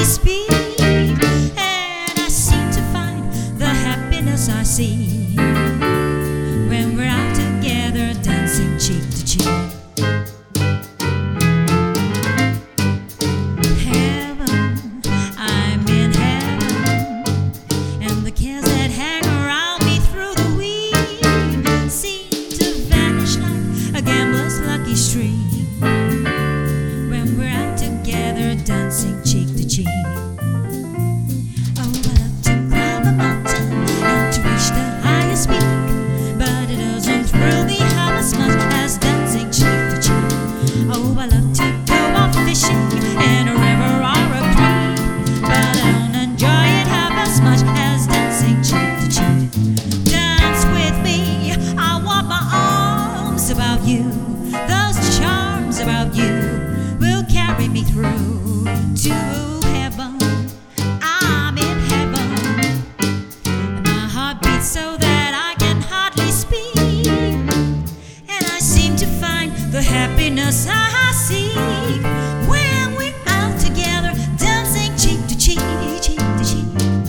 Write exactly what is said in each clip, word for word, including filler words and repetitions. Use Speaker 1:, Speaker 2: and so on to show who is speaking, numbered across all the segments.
Speaker 1: speak, and I seem to find the happiness I see when we're out together dancing cheek to cheek. Heaven, I'm in heaven, and the cares that hang around me through the week seem to vanish like a gambler's lucky streak when we're out together dancing cheek to cheek. Oh, I love to climb a mountain and to reach the highest peak, but it doesn't thrill me half as much as dancing cheek to cheek. Oh, I love to go off fishing in a river or a creek, but I don't enjoy it half as much as dancing cheek to cheek. Dance with me, I want my arms about you. Those charms about you will carry me through to heaven. I'm in heaven, and my heart beats so that I can hardly speak, and I seem to find the happiness I seek when we're out together dancing cheek to cheek, cheek to cheek.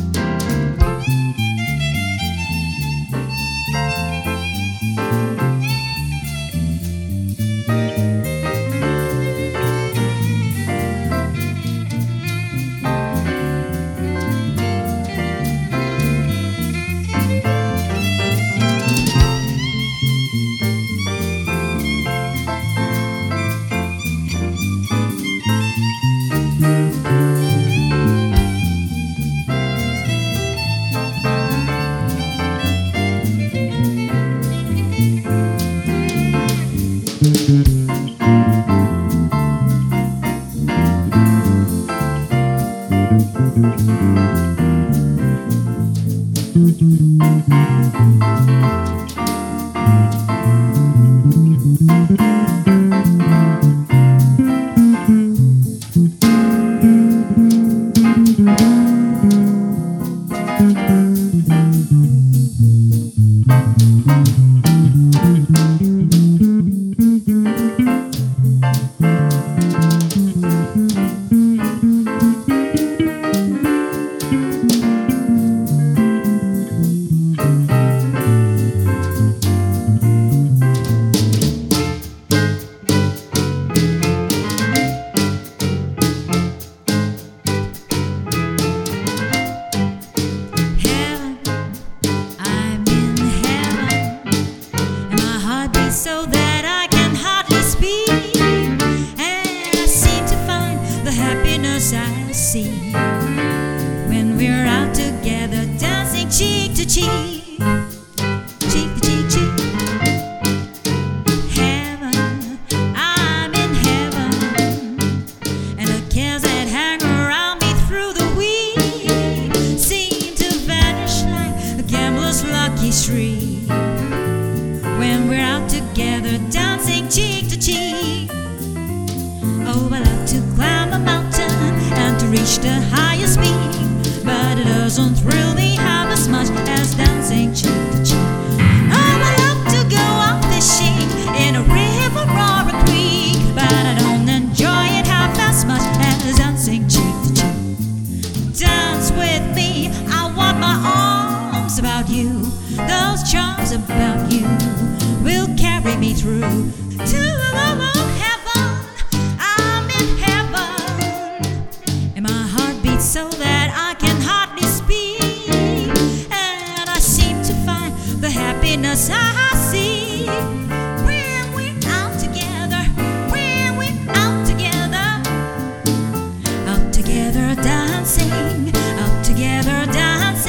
Speaker 1: So that I can hardly speak, and I seem to find the happiness I see when we're out together dancing cheek to cheek, cheek to cheek, cheek. Heaven, I'm in heaven, and the cares that hang around me through the week seem to vanish like a gambler's lucky streak when we're out together dancing cheek to cheek. Oh, I love to climb a mountain and to reach the highest peak, but it doesn't thrill me half as much as dancing cheek to cheek. Oh, I love to go out fishing in a river or a creek, but I don't enjoy it half as much as dancing cheek to cheek. Dance with me, I want my arms about you. Those charms about you will carry me through to heaven. I'm in heaven, and my heart beats so that I can hardly speak, and I seem to find the happiness I see when we're out together, when we're out together, out together dancing, out together dancing.